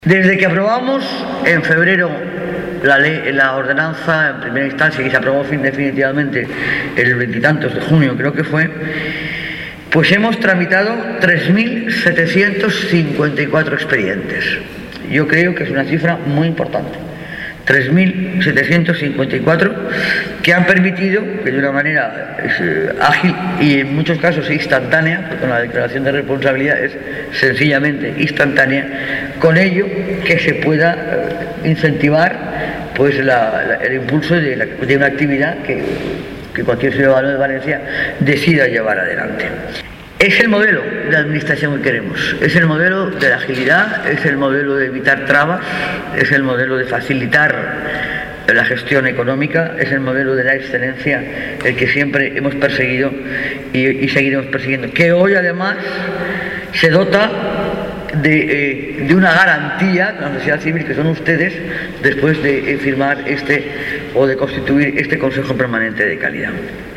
Desde que aprobamos en febrero la ordenanza en primera instancia, que se aprobó definitivamente el 20 y tantos de junio, creo que fue, pues hemos tramitado 3.754 expedientes. Yo creo que es una cifra muy importante. 3.754 que han permitido que de una manera ágil y en muchos casos instantánea, porque la declaración de responsabilidad es sencillamente instantánea, con ello que se pueda incentivar pues el impulso de una actividad que cualquier ciudadano de Valencia decida llevar adelante. Es el modelo de administración que queremos, es el modelo de la agilidad, es el modelo de evitar trabas, es el modelo de facilitar la gestión económica, es el modelo de la excelencia, el que siempre hemos perseguido y seguiremos persiguiendo, que hoy además se dota de una garantía con la sociedad civil, que son ustedes, después de firmar o de constituir este Consejo Permanente de Calidad.